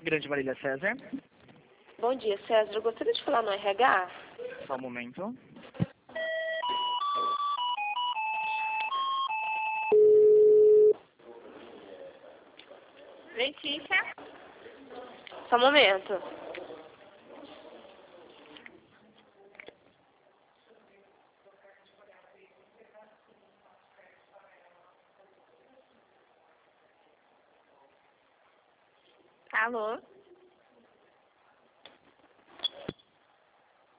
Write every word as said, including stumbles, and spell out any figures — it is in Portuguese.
Grande Marília César. Bom dia, César. Eu gostaria de falar no R H. Só um momento. Letícia? Só um momento. Alô?